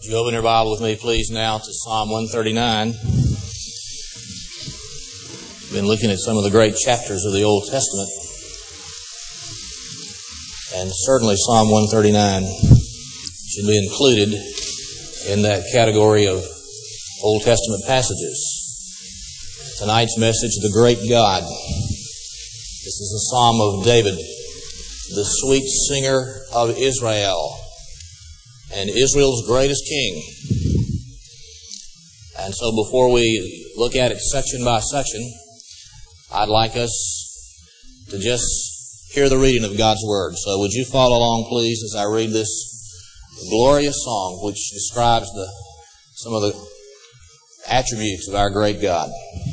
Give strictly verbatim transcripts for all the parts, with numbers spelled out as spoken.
Would you open your Bible with me, please, now to Psalm one thirty-nine. We've been looking at some of the great chapters of the Old Testament. And certainly Psalm one thirty-nine should be included in that category of Old Testament passages. Tonight's message, The Great God. This is the Psalm of David, the sweet singer of Israel, and Israel's greatest king. And so before we look at it section by section, I'd like us to just hear the reading of God's Word. So would you follow along, please, as I read this glorious song which describes the some of the attributes of our great God.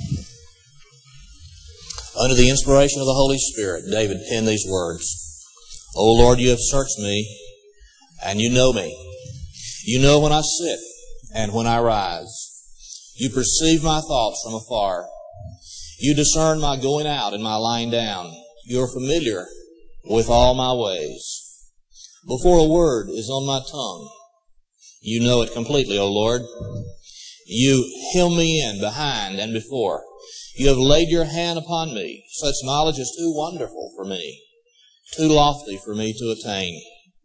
Under the inspiration of the Holy Spirit, David penned these words. O Lord, you have searched me, and you know me. You know when I sit and when I rise. You perceive my thoughts from afar. You discern my going out and my lying down. You are familiar with all my ways. Before a word is on my tongue, you know it completely, O Lord. You hem me in behind and before. You have laid your hand upon me. Such knowledge is too wonderful for me, too lofty for me to attain.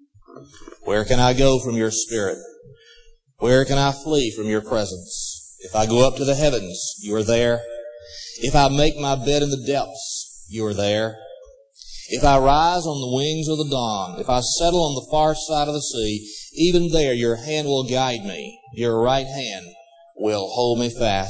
Where can I go from your spirit? Where can I flee from your presence? If I go up to the heavens, you are there. If I make my bed in the depths, you are there. If I rise on the wings of the dawn, if I settle on the far side of the sea, even there your hand will guide me. Your right hand will hold me fast.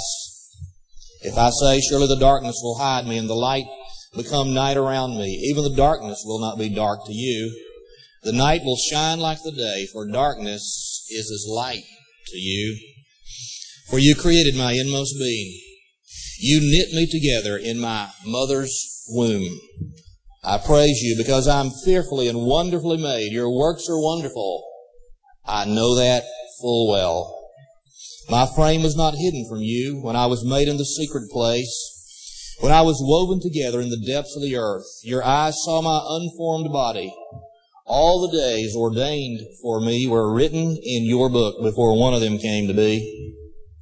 If I say, surely the darkness will hide me and the light become night around me, even the darkness will not be dark to you. The night will shine like the day, for darkness is as light to you. For you created my inmost being. You knit me together in my mother's womb. I praise you because I am fearfully and wonderfully made. Your works are wonderful. I know that full well. My frame was not hidden from you when I was made in the secret place. When I was woven together in the depths of the earth, your eyes saw my unformed body. All the days ordained for me were written in your book before one of them came to be.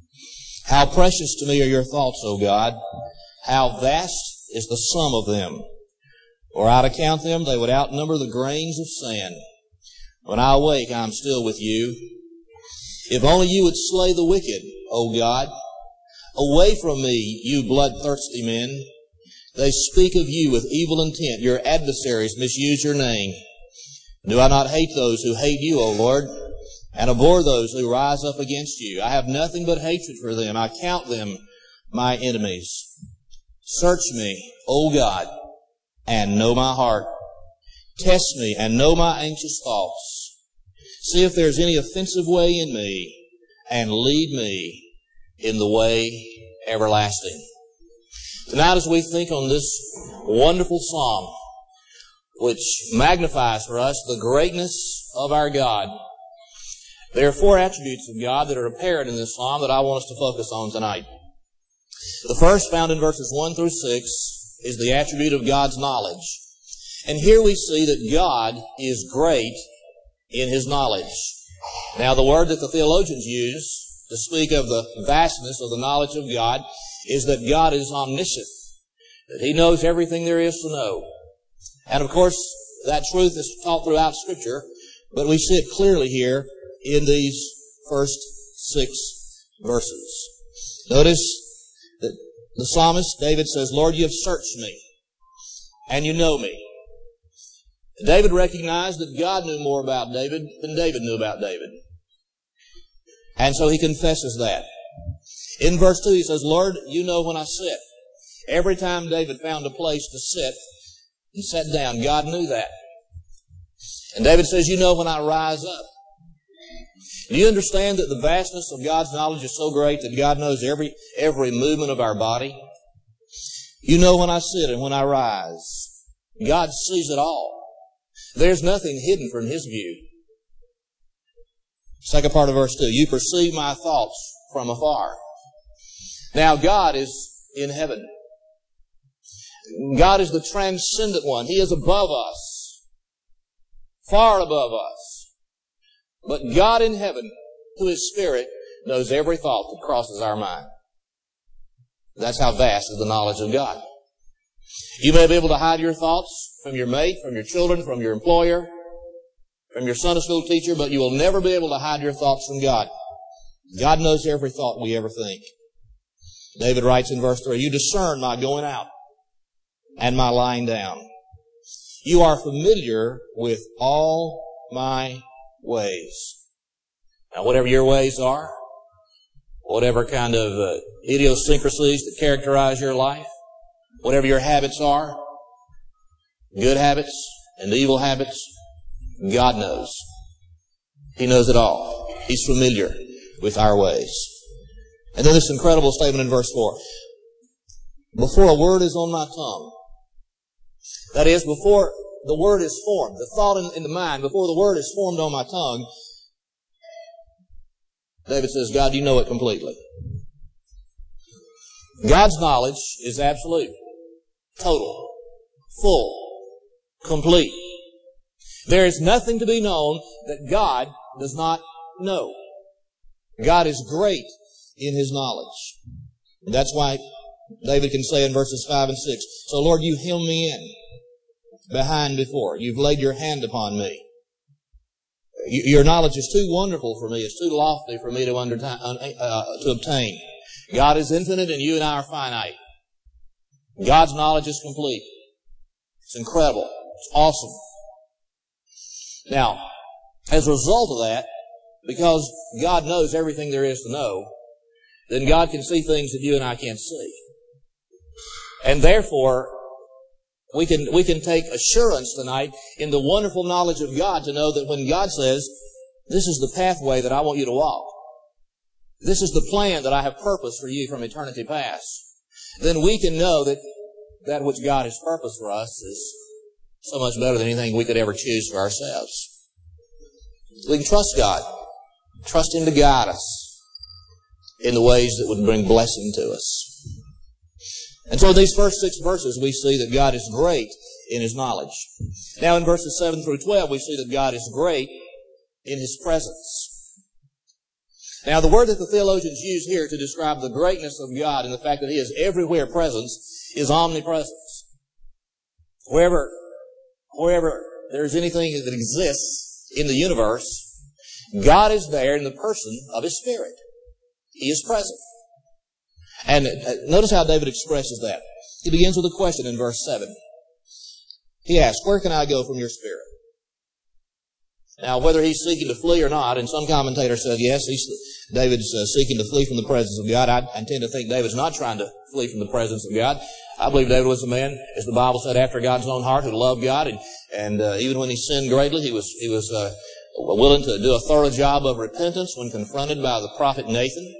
How precious to me are your thoughts, O God. How vast is the sum of them. Were I to count them, they would outnumber the grains of sand. When I awake, I am still with you. If only you would slay the wicked, O God. Away from me, you bloodthirsty men. They speak of you with evil intent. Your adversaries misuse your name. Do I not hate those who hate you, O Lord, and abhor those who rise up against you? I have nothing but hatred for them. I count them my enemies. Search me, O God, and know my heart. Test me and know my anxious thoughts. See if there is any offensive way in me, and lead me in the way everlasting. Tonight, as we think on this wonderful psalm, which magnifies for us the greatness of our God, there are four attributes of God that are apparent in this psalm that I want us to focus on tonight. The first, found in verses one through six, is the attribute of God's knowledge. And here we see that God is great in His knowledge. Now, the word that the theologians use to speak of the vastness of the knowledge of God is that God is omniscient, that He knows everything there is to know. And of course, that truth is taught throughout Scripture, but we see it clearly here in these first six verses. Notice that the psalmist, David, says, Lord, you have searched me, and you know me. David recognized that God knew more about David than David knew about David. And so he confesses that. In verse two, he says, Lord, you know when I sit. Every time David found a place to sit, he sat down. God knew that. And David says, you know when I rise up. Do you understand that the vastness of God's knowledge is so great that God knows every every movement of our body? You know when I sit and when I rise. God sees it all. There's nothing hidden from His view. Second part of verse two, you perceive my thoughts from afar. Now God is in heaven. God is the transcendent one. He is above us, far above us. But God in heaven to His Spirit, knows every thought that crosses our mind. That's how vast is the knowledge of God. You may be able to hide your thoughts from your mate, from your children, from your employer, from your Sunday school teacher, but you will never be able to hide your thoughts from God. God knows every thought we ever think. David writes in verse three, you discern my going out and my lying down. You are familiar with all my ways. Now, whatever your ways are, whatever kind of uh, idiosyncrasies that characterize your life, whatever your habits are, good habits and evil habits, God knows. He knows it all. He's familiar with our ways. And then this incredible statement in verse four. Before a word is on my tongue, that is, before the word is formed, the thought in, in the mind, before the word is formed on my tongue, David says, God, you know it completely. God's knowledge is absolute, total, full, complete. There is nothing to be known that God does not know. God is great in His knowledge. And that's why David can say in verses five and six, so Lord, you hem me in, behind before. You've laid your hand upon me. Your knowledge is too wonderful for me. It's too lofty for me to, under, uh, to obtain. God is infinite and you and I are finite. God's knowledge is complete. It's incredible. It's awesome. Now, as a result of that, because God knows everything there is to know, then God can see things that you and I can't see. And therefore, we can, we can take assurance tonight in the wonderful knowledge of God to know that when God says, this is the pathway that I want you to walk, this is the plan that I have purposed for you from eternity past, then we can know that that which God has purposed for us is so much better than anything we could ever choose for ourselves. We can trust God. Trust Him to guide us in the ways that would bring blessing to us. And so in these first six verses, we see that God is great in His knowledge. Now in verses seven through twelve, we see that God is great in His presence. Now the word that the theologians use here to describe the greatness of God and the fact that He is everywhere present is omnipresence. Wherever, wherever there's anything that exists in the universe, God is there in the person of His Spirit. He is present. And notice how David expresses that. He begins with a question in verse seven. He asks, where can I go from your Spirit? Now, whether he's seeking to flee or not, and some commentators said, yes, he's, David's uh, seeking to flee from the presence of God. I, I tend to think David's not trying to flee from the presence of God. I believe David was a man, as the Bible said, after God's own heart, who loved God, and, and uh, even when he sinned greatly, he was, he was uh, willing to do a thorough job of repentance when confronted by the prophet Nathan.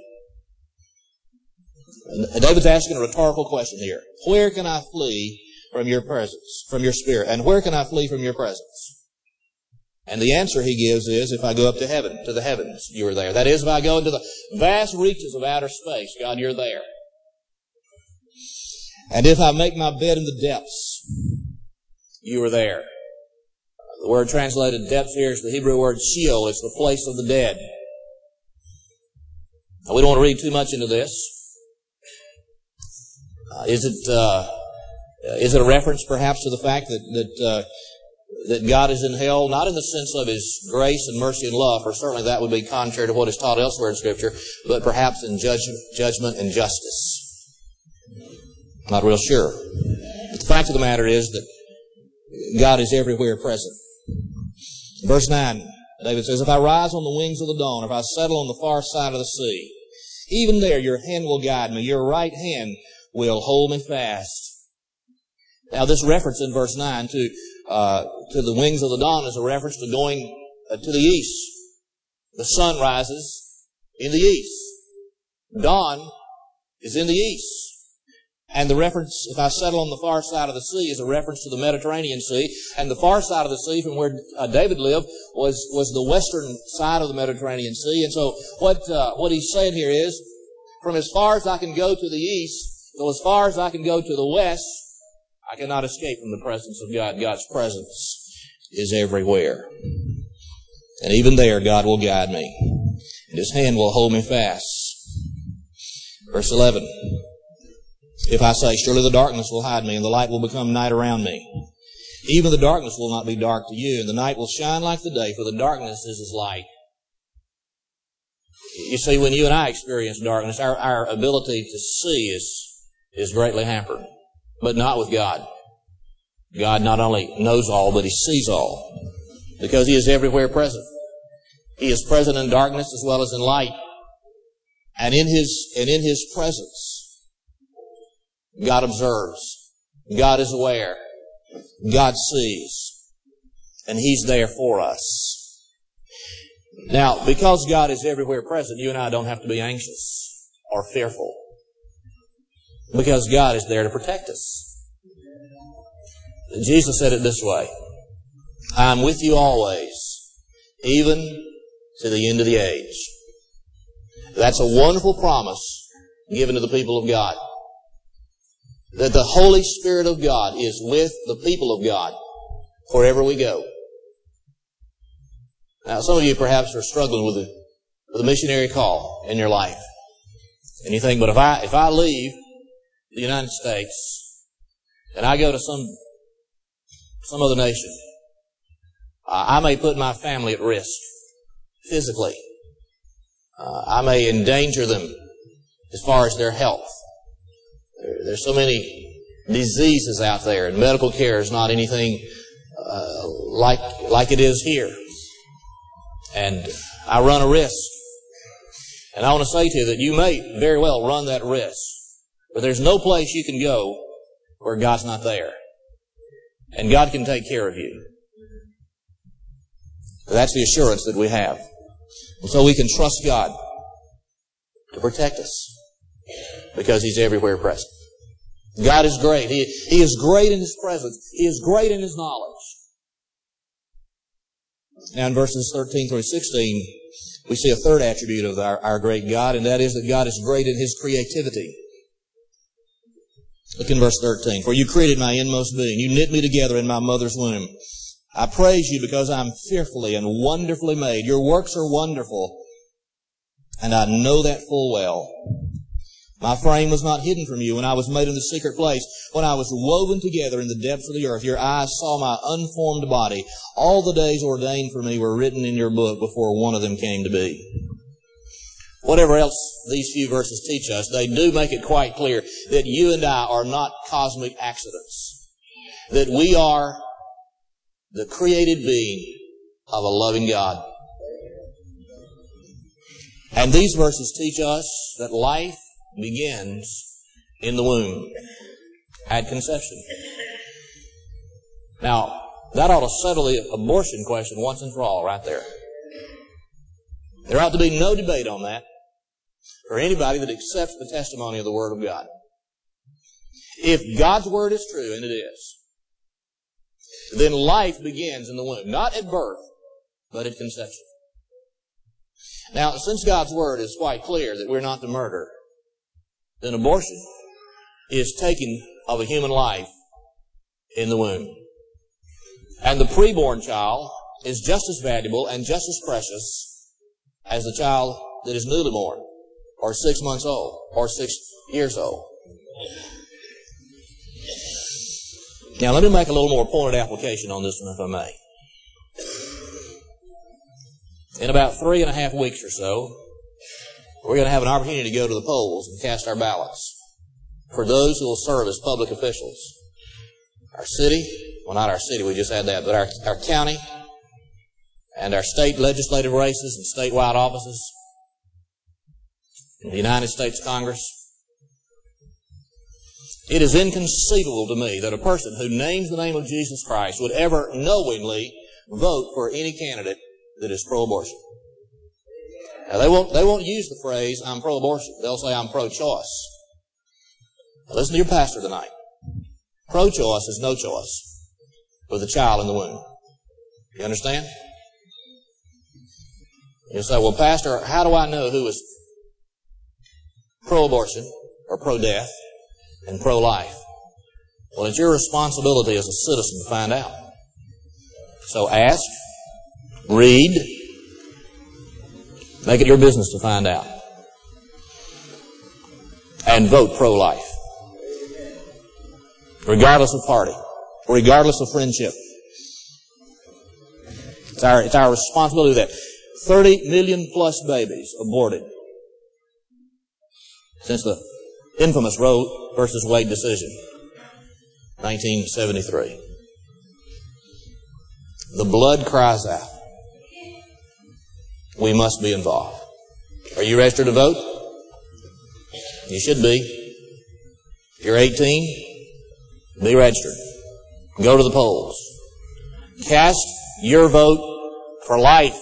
And David's asking a rhetorical question here. Where can I flee from your presence, from your Spirit? And where can I flee from your presence? And the answer he gives is, if I go up to heaven, to the heavens, you are there. That is, if I go into the vast reaches of outer space, God, you're there. And if I make my bed in the depths, you are there. The word translated depths here is the Hebrew word Sheol. It's the place of the dead. Now, we don't want to read too much into this. Uh, is it uh, is it a reference perhaps to the fact that that uh, that God is in hell, not in the sense of His grace and mercy and love, for certainly that would be contrary to what is taught elsewhere in Scripture, but perhaps in judgment, judgment and justice. I'm not real sure. But the fact of the matter is that God is everywhere present. Verse nine, David says, if I rise on the wings of the dawn, if I settle on the far side of the sea, even there your hand will guide me, your right hand will hold me fast. Now this reference in verse nine to uh, to the wings of the dawn is a reference to going uh, to the east. The sun rises in the east. Dawn is in the east. And the reference, if I settle on the far side of the sea, is a reference to the Mediterranean Sea. And the far side of the sea from where uh, David lived was was the western side of the Mediterranean Sea. And so what uh, what he's saying here is, from as far as I can go to the east, so as far as I can go to the west, I cannot escape from the presence of God. God's presence is everywhere. And even there, God will guide me. and His hand will hold me fast. Verse eleven. If I say, surely the darkness will hide me, and the light will become night around me. Even the darkness will not be dark to you, and the night will shine like the day, for the darkness is His light. You see, when you and I experience darkness, our, our ability to see is, is greatly hampered. But not with God. God not only knows all, but He sees all. Because He is everywhere present. He is present in darkness as well as in light. And in His, and in His presence, God observes. God is aware. God sees. And He's there for us. Now, because God is everywhere present, you and I don't have to be anxious or fearful. Because God is there to protect us. Jesus said it this way. I am with you always, even to the end of the age. That's a wonderful promise given to the people of God. That the Holy Spirit of God is with the people of God wherever we go. Now, some of you perhaps are struggling with a, with a missionary call in your life. And you think, but if I, if I leave the United States and I go to some, some other nation, uh, I may put my family at risk physically. Uh, I may endanger them as far as their health. There, there's so many diseases out there, and medical care is not anything uh, like like it is here. And I run a risk. And I want to say to you that you may very well run that risk. But there's no place you can go where God's not there. And God can take care of you. That's the assurance that we have. And so we can trust God to protect us because He's everywhere present. God is great. He, he is great in His presence. He is great in His knowledge. Now in verses thirteen through sixteen, we see a third attribute of our, our great God, and that is that God is great in His creativity. Look in verse thirteen. For you created my inmost being. You knit me together in my mother's womb. I praise you because I am fearfully and wonderfully made. Your works are wonderful, and I know that full well. My frame was not hidden from you when I was made in the secret place, when I was woven together in the depths of the earth. Your eyes saw my unformed body. All the days ordained for me were written in your book before one of them came to be. Whatever else these few verses teach us, they do make it quite clear that you and I are not cosmic accidents. That we are the created being of a loving God. And these verses teach us that life begins in the womb, at conception. Now, that ought to settle the abortion question once and for all right there. There ought to be no debate on that for anybody that accepts the testimony of the Word of God. If God's Word is true, and it is, then life begins in the womb. Not at birth, but at conception. Now, since God's Word is quite clear that we're not to murder, then abortion is taking of a human life in the womb. And the preborn child is just as valuable and just as precious as the child that is newly born, or six months old, or six years old. Now, let me make a little more pointed application on this one, if I may. In about three and a half weeks or so, we're going to have an opportunity to go to the polls and cast our ballots for those who will serve as public officials. Our city, well, not our city, we just had that, but our, our county and our state legislative races and statewide offices in the United States Congress. It is inconceivable to me that a person who names the name of Jesus Christ would ever knowingly vote for any candidate that is pro-abortion. Now, they won't, they won't use the phrase, I'm pro-abortion. They'll say, I'm pro-choice. Now, listen to your pastor tonight. Pro-choice is no choice with a child in the womb. You understand? You say, well, Pastor, how do I know who is pro-abortion or pro-death and pro-life? Well, it's your responsibility as a citizen to find out. So ask, read Make it your business to find out. And vote pro-life. Regardless of party. Regardless of friendship. It's our, it's our responsibility that thirty million plus babies aborted since the infamous Roe versus Wade decision, nineteen seventy-three. The blood cries out. We must be involved. Are you registered to vote? You should be. If you're eighteen, be registered. Go to the polls. Cast your vote for life.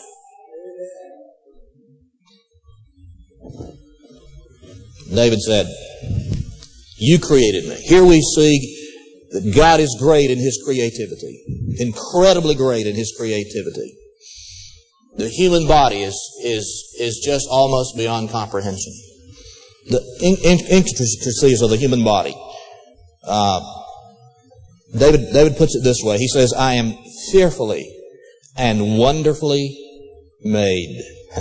David said, you created me. Here we see that God is great in His creativity. Incredibly great in His creativity. The human body is, is, is just almost beyond comprehension. The in, in, intricacies of the human body. Uh, David, David puts it this way. He says, I am fearfully and wonderfully made.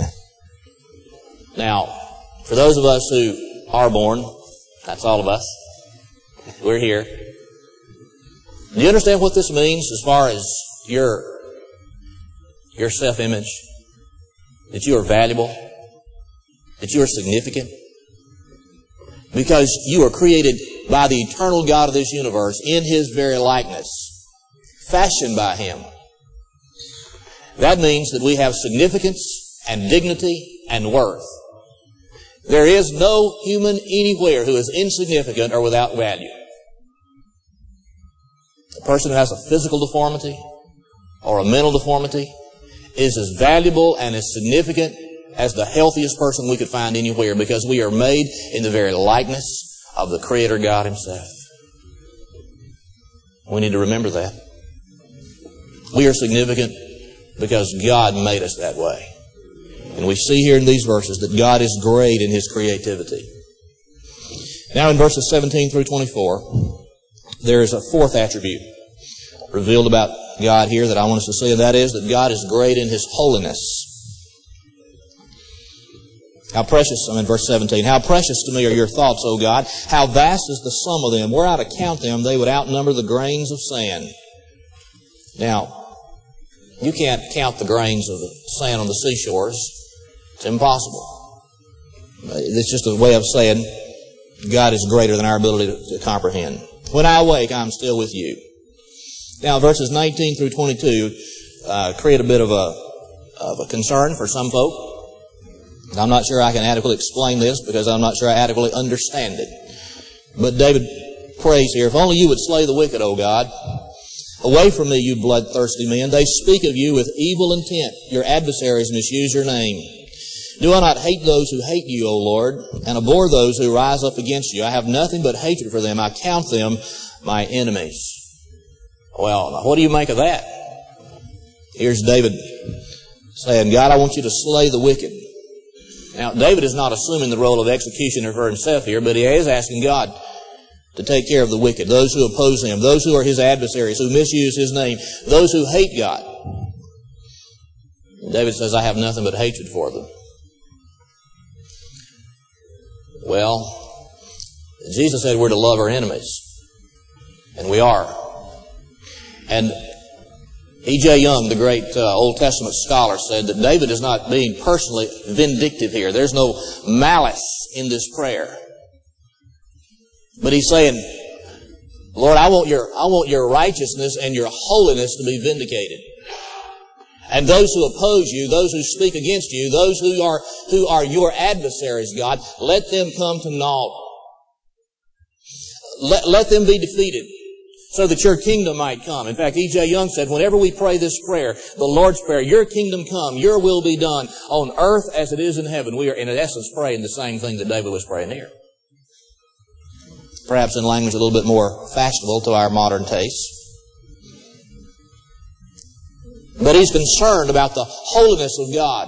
Now, for those of us who are born, that's all of us. We're here. Do you understand what this means as far as your, your self-image? That you are valuable? That you are significant? Because you are created by the eternal God of this universe in His very likeness, fashioned by Him. That means that we have significance and dignity and worth. There is no human anywhere who is insignificant or without value. A person who has a physical deformity or a mental deformity is as valuable and as significant as the healthiest person we could find anywhere, because we are made in the very likeness of the Creator God Himself. We need to remember that. We are significant because God made us that way. And we see here in these verses that God is great in His creativity. Now in verses seventeen through twenty-four, there is a fourth attribute revealed about God here that I want us to see, and that is that God is great in His holiness. How precious, I'm in verse seventeen, how precious to me are your thoughts, O God. How vast is the sum of them. Were I to count them, they would outnumber the grains of sand. Now, you can't count the grains of the sand on the seashores. It's impossible. It's just a way of saying God is greater than our ability to, to comprehend. When I awake, I'm still with you. Now, verses nineteen through twenty-two uh, create a bit of a, of a concern for some folk. I'm not sure I can adequately explain this because I'm not sure I adequately understand it. But David prays here, if only you would slay the wicked, O God. Away from me, you bloodthirsty men. They speak of you with evil intent. Your adversaries misuse your name. Do I not hate those who hate you, O Lord, and abhor those who rise up against you? I have nothing but hatred for them. I count them my enemies. Well, what do you make of that? Here's David saying, God, I want you to slay the wicked. Now, David is not assuming the role of executioner for himself here, but he is asking God to take care of the wicked, those who oppose Him, those who are His adversaries, who misuse His name, those who hate God. David says, I have nothing but hatred for them. Well, Jesus said we're to love our enemies. And we are. And E J Young, the great uh, Old Testament scholar, said that David is not being personally vindictive here. There's no malice in this prayer. But he's saying, Lord, I want your, I want your righteousness and your holiness to be vindicated. And those who oppose you, those who speak against you, those who are, who are your adversaries, God, let them come to naught. Let, let them be defeated so that your kingdom might come. In fact, E J Young said, whenever we pray this prayer, the Lord's Prayer, your kingdom come, your will be done on earth as it is in heaven. We are in essence praying the same thing that David was praying here. Perhaps in language a little bit more fashionable to our modern tastes. But he's concerned about the holiness of God.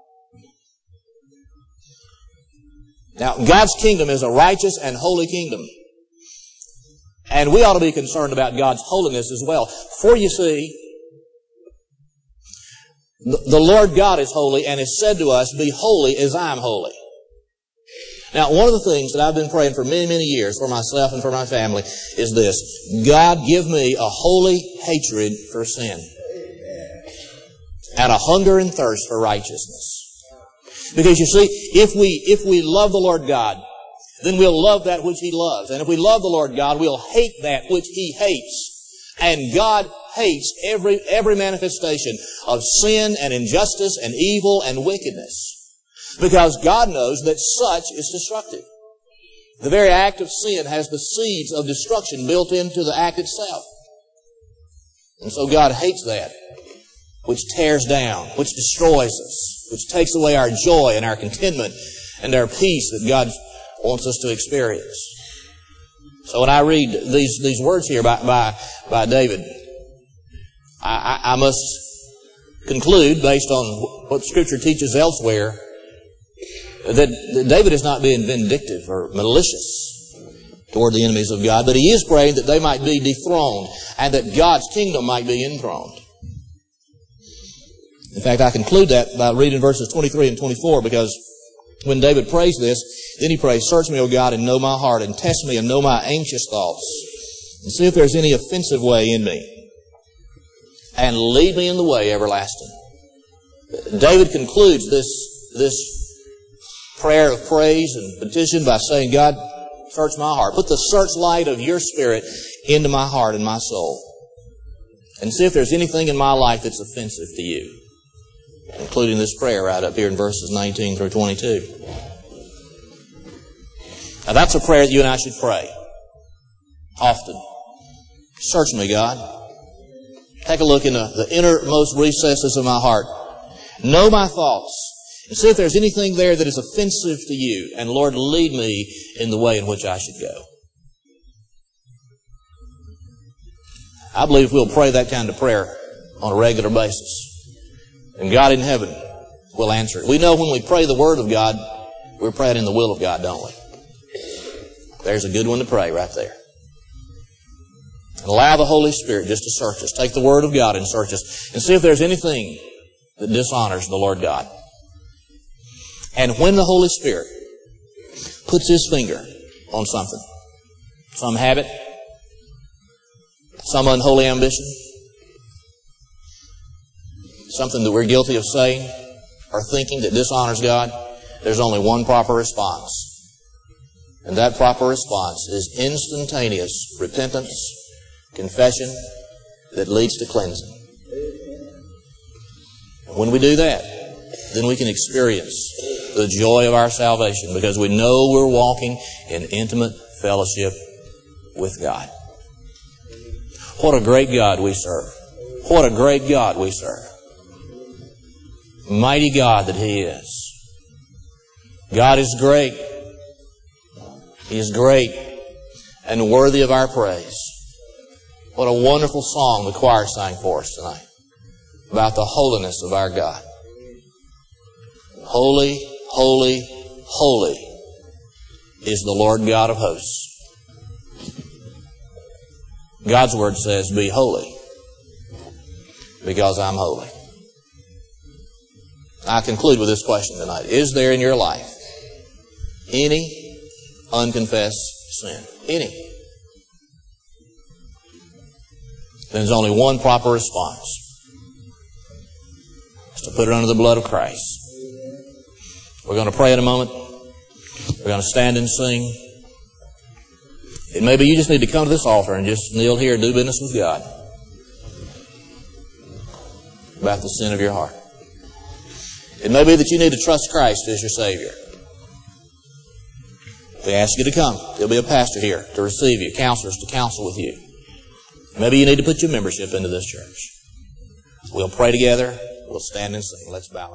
Now, God's kingdom is a righteous and holy kingdom. And we ought to be concerned about God's holiness as well. For you see, The Lord God is holy and has said to us, be holy as I am holy. Now, one of the things that I've been praying for many, many years for myself and for my family is this. God, give me a holy hatred for sin and a hunger and thirst for righteousness. Because you see, if we, if we love the Lord God, then we'll love that which He loves. And if we love the Lord God, we'll hate that which He hates. And God hates every, every manifestation of sin and injustice and evil and wickedness. Because God knows that such is destructive. The very act of sin has the seeds of destruction built into the act itself. And so God hates that which tears down, which destroys us, which takes away our joy and our contentment and our peace that God wants us to experience. So when I read these, these words here by, by, by David, I, I, I must conclude, based on what Scripture teaches elsewhere, that David is not being vindictive or malicious toward the enemies of God, but he is praying that they might be dethroned and that God's kingdom might be enthroned. In fact, I conclude that by reading verses twenty-three and twenty-four, because when David prays this, then he prays, search me, O God, and know my heart, and test me and know my anxious thoughts, and see if there's any offensive way in me, and lead me in the way everlasting. David concludes this, this prayer of praise and petition by saying, God, search my heart. Put the searchlight of your Spirit into my heart and my soul. And see if there's anything in my life that's offensive to you. Including this prayer right up here in verses nineteen through twenty-two. Now that's a prayer that you and I should pray often. Search me, God. Take a look in the, the innermost recesses of my heart. Know my thoughts. And see if there's anything there that is offensive to you. And Lord, lead me in the way in which I should go. I believe if we'll pray that kind of prayer on a regular basis, and God in heaven will answer it. We know when we pray the Word of God, we're praying in the will of God, don't we? There's a good one to pray right there. And allow the Holy Spirit just to search us. Take the Word of God and search us. And see if there's anything that dishonors the Lord God. And when the Holy Spirit puts His finger on something, some habit, some unholy ambition, something that we're guilty of saying or thinking that dishonors God, there's only one proper response. And that proper response is instantaneous repentance, confession that leads to cleansing. And when we do that, then we can experience the joy of our salvation because we know we're walking in intimate fellowship with God. What a great God we serve. What a great God we serve. Mighty God that He is. God is great. He is great and worthy of our praise. What a wonderful song the choir sang for us tonight about the holiness of our God. Holy, holy, holy is the Lord God of hosts. God's Word says, be holy because I'm holy. I conclude with this question tonight. Is there in your life any unconfessed sin? Any? Then there's only one proper response. It's to put it under the blood of Christ. We're going to pray in a moment. We're going to stand and sing. And maybe you just need to come to this altar and just kneel here and do business with God about the sin of your heart. It may be that you need to trust Christ as your Savior. We ask you to come. There'll be a pastor here to receive you, counselors to counsel with you. Maybe you need to put your membership into this church. We'll pray together. We'll stand and sing. Let's bow.